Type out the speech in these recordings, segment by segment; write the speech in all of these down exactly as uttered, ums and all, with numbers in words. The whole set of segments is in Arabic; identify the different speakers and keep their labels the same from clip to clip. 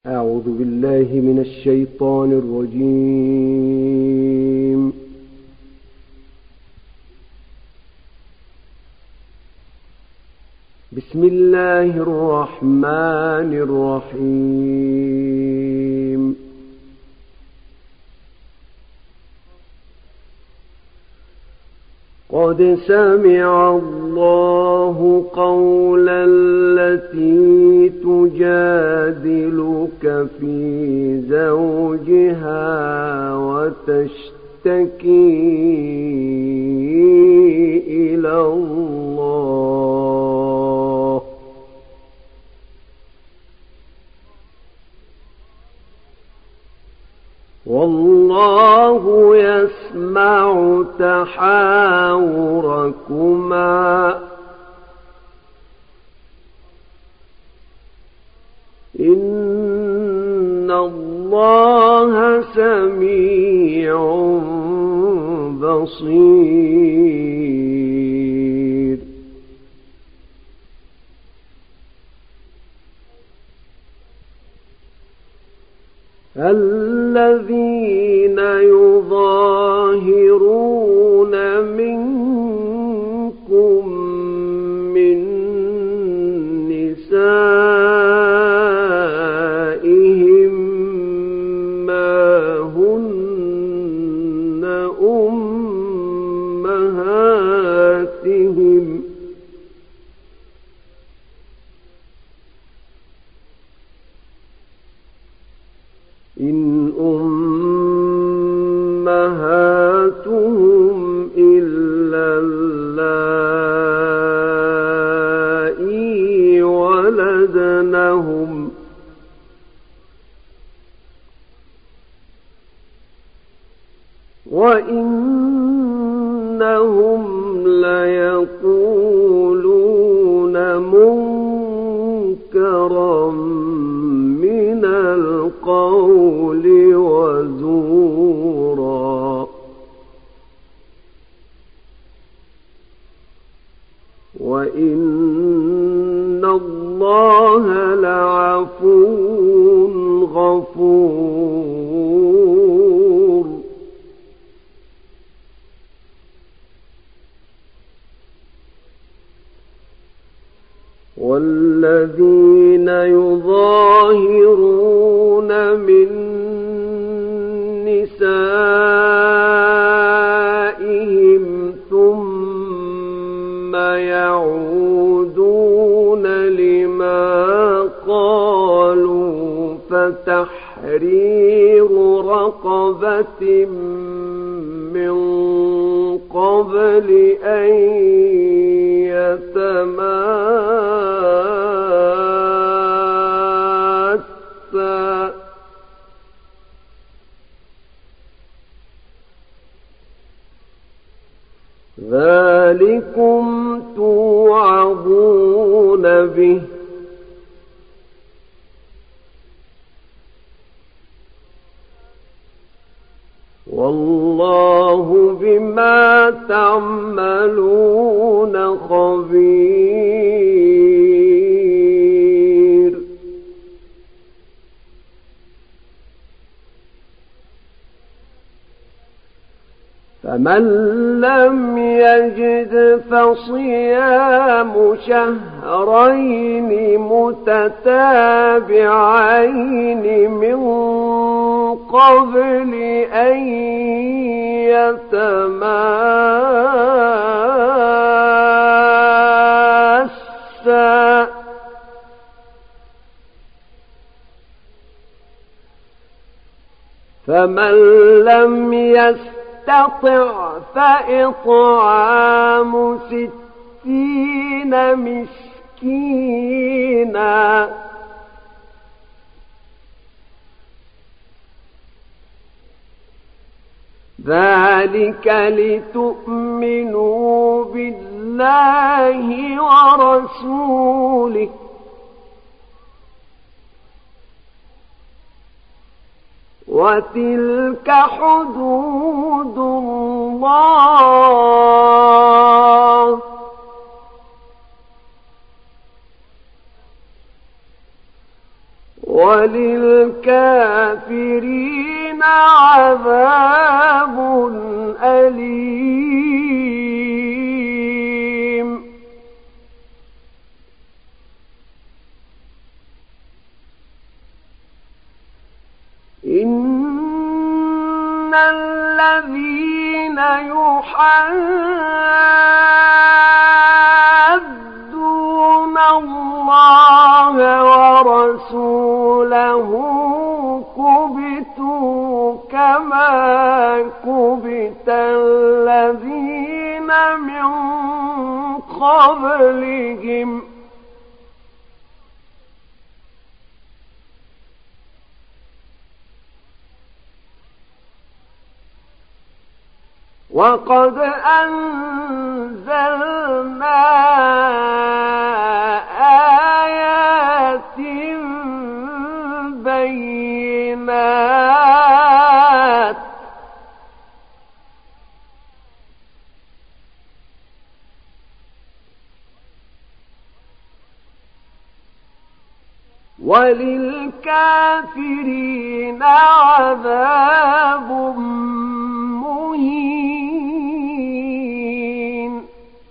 Speaker 1: أعوذ بالله من الشيطان الرجيم. بسم الله الرحمن الرحيم. قد سمع الله قول التي تجادلك في زوجها وتشتكي إلى الله والله يسمع تحاوركما إن الله سميع بصير. الذين يظاهرون منكم من نسائهم ما هن أمهاتهم إن أمهاتهم إلا اللائي ولدنهم وإنهم ليقولون منكرا من القول وزورا وإن الله لعفو غفور. والذين يظاهرون من نسائهم ثم يعودون لما قالوا فتحرير رقبة من قبل أن يتماسا ذلكم توعظون به والله بما تعملون خبير. فمن لم يجد فصيام شهرين متتابعين من قبل أن يتماسا فمن لم يستطع فإطعام ستين مسكينا ذلك لتؤمنوا بالله ورسوله وتلك حدود الله وللكافرين عذاب أليم. إن الذين يحادون الله ورسوله كبتوا كما كبت الذين من قبلهم وقد أنزلنا آيات بينات وللكافرين عذاب مهين.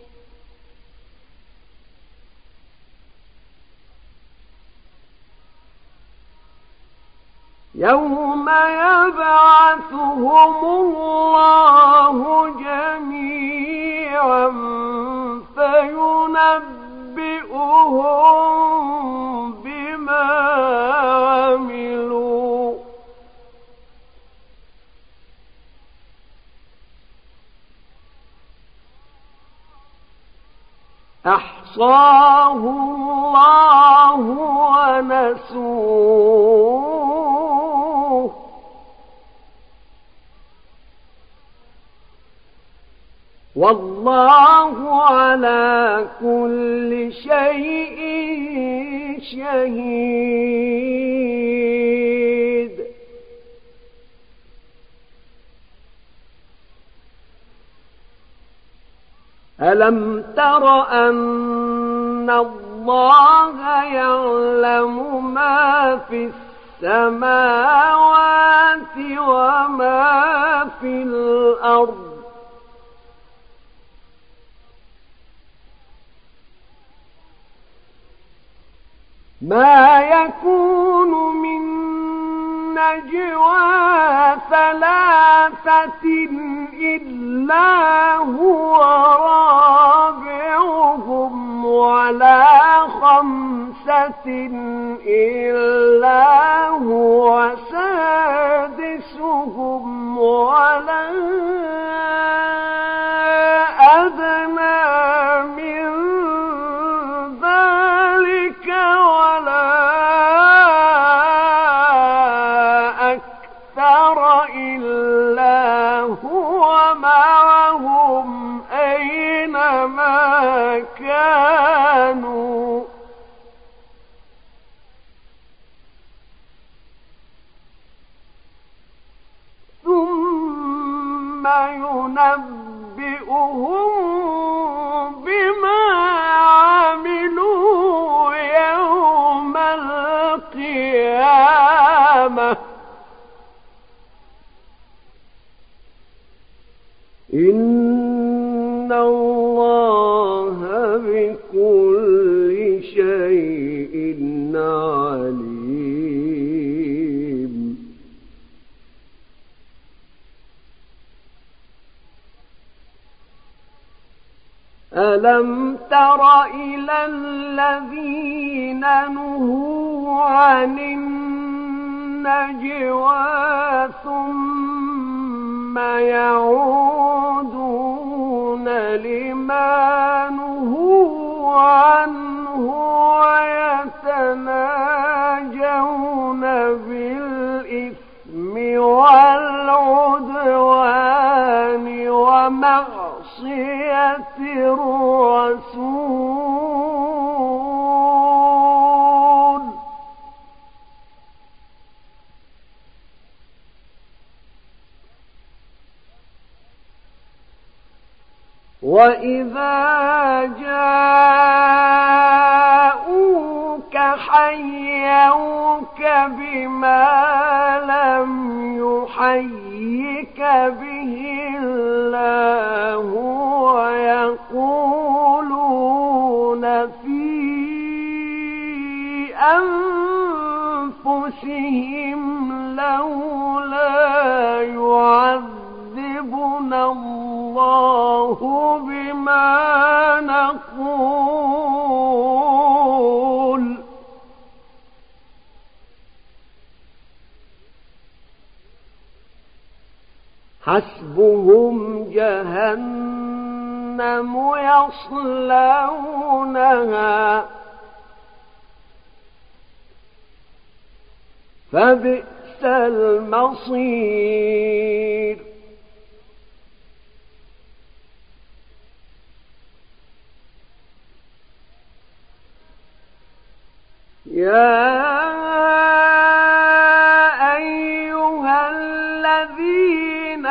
Speaker 1: يوم يبعثهم الله جميعا فينبئهم بما عملوا أحصاه الله ونسوه والله على كل شيء شهيد. ألم تر أن الله يعلم ما في السماوات وما في الأرض ما يكون من نجوى ثلاثة إلا هو رابعهم ولا خمسة إلا هو سادسهم ولا أدنى من ذلك ولا أكثر إلا هو معهم أينما كانوا ثم ينبئهم بما عملوا يوم القيامة إن الله بكل شيء عليم. ألم تر إلى الذين نهوا عن النجوى ثم يعودون لما نهوا عنه ويتناجون بالإثم والعدوان ومعصية الرسول وإذا جاءوك حيّ يحيوك بما لم يحيك به الله ويقولون في أنفسهم لولا يعذبنا الله بما نقول حسبهم جهنم يصلونها فبئس المصير يا أيها الذين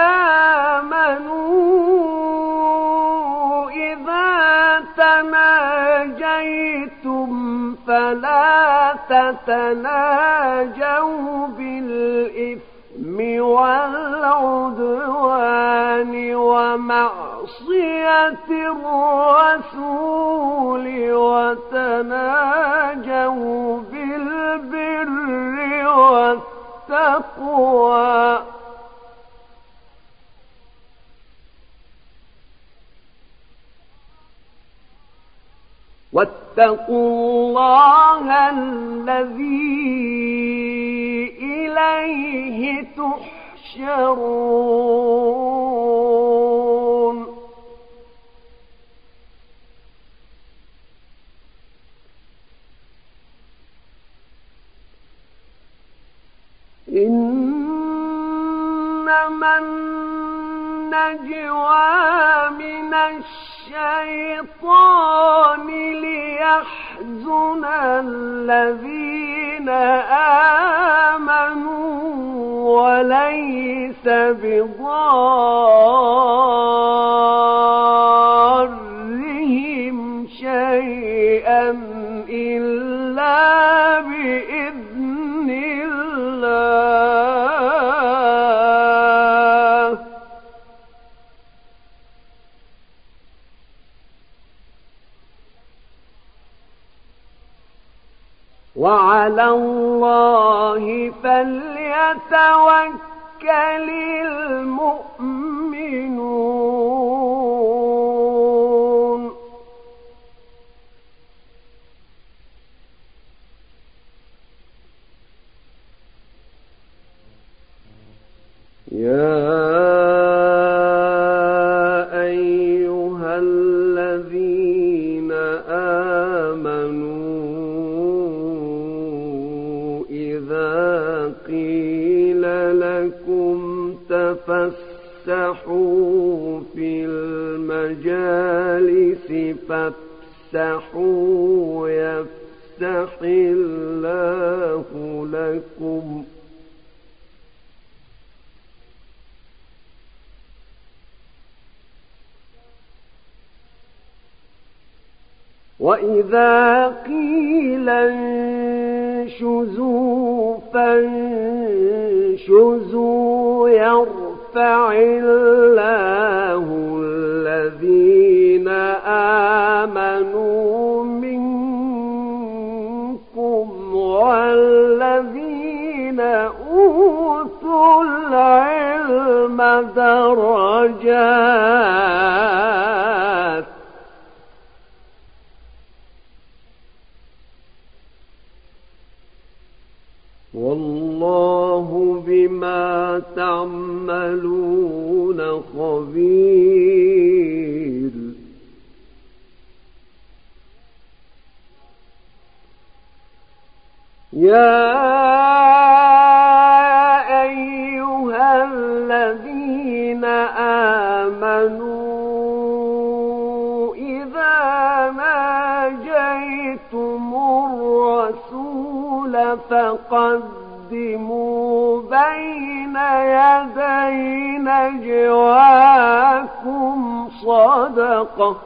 Speaker 1: آمنوا إذا تناجيتم فلا تتناجوا بالإثم والعدوان ومعصية الرسول وتناجوا بالبر والتقوى واتقوا الله الذي إليه تحشرون إنما النجوى من الشيطان ليحزن الذين آمنوا وليس بضارهم شيئا إلا بإذن الله وعلى الله فليتوكل المؤمنون يا أيها الذين آمنوا إذا قيل لكم تفسحوا في المجالس فافسحوا يفسح الله لكم وإذا قيل انشزوا فانشزوا يرفع الله الذين آمنوا منكم والذين أوتوا العلم درجات والله بما تعملون خبير يا أيها الذين آمنوا إذا ناجيتم الرسول فقدموا بين يدي نجواكم صدقة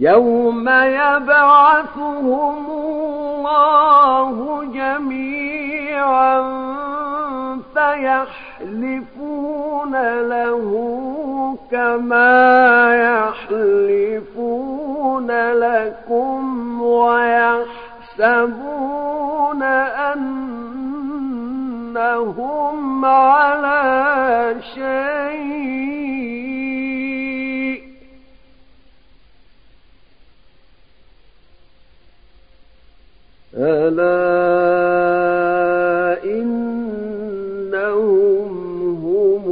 Speaker 1: يوم يبعثهم الله جميعا فيحلفون له كما يحلفون لكم ويحسبون أنهم على شيء ألا إنهم هم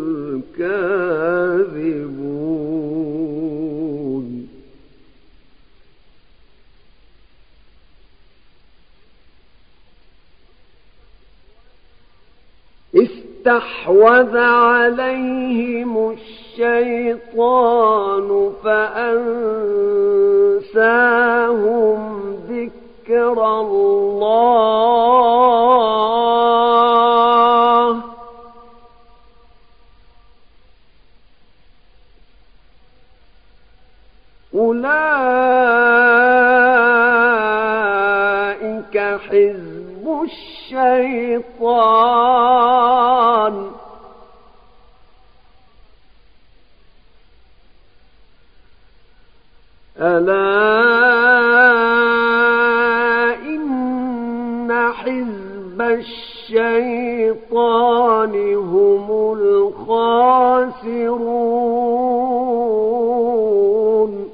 Speaker 1: الكاذبون استحوذ عليهم الشيطان فأنساهم ذكر الله أولئك حزب الشيطان ألا إن حزب الشيطان هم الخاسرون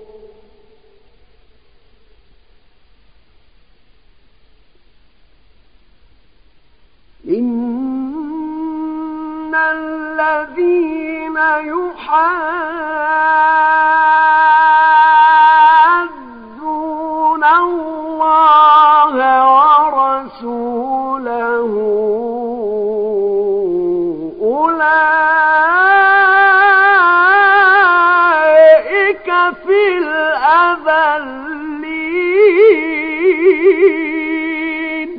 Speaker 1: إن الذين يحادون الله ورسوله أولئك في الأذلين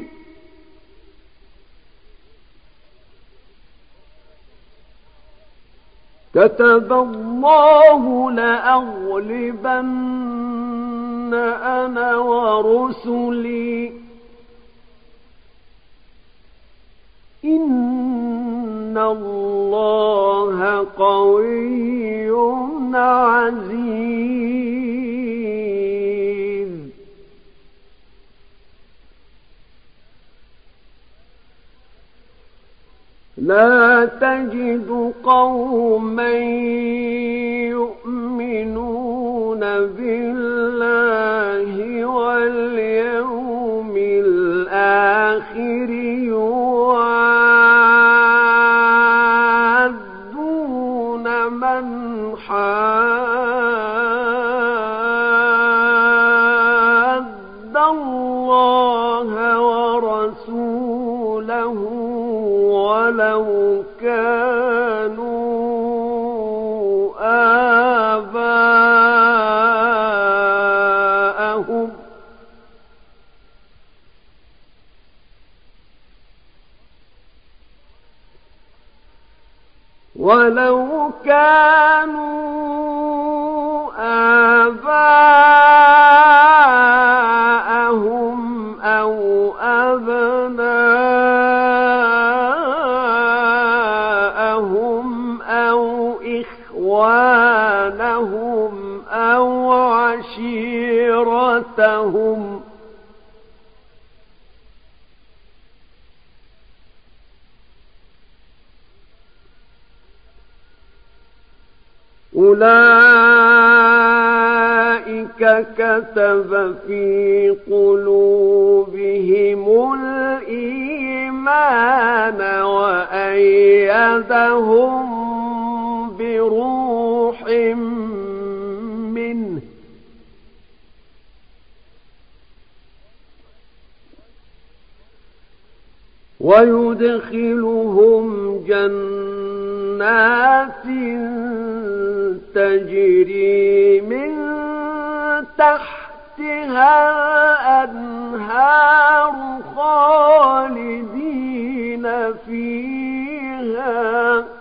Speaker 1: كتب الله لأغلبن أنا ورسلي إن الله قوي عزيز لا تجد قوما يؤمنون بالله واليوم الآخر يوادون من حاد الله ورسوله ولو كانوا آباءهم ولو كانوا آباءهم أو أبناءهم أو إخوانهم أو عشيرتهم أولئك كتب في قلوبهم الإيمان وأيدهم بروح منه ويدخلهم جنات تجري من تحتها الأنهار خالدين فيها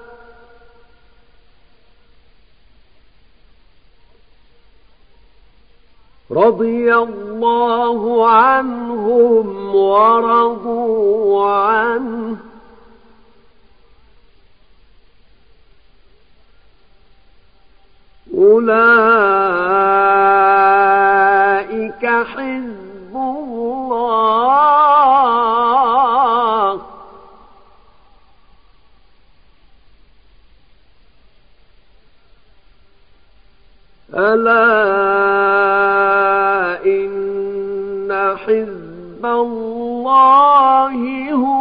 Speaker 1: رضي الله عنهم ورضوا عنه أولئك حزب الله ألا إن حزب الله هو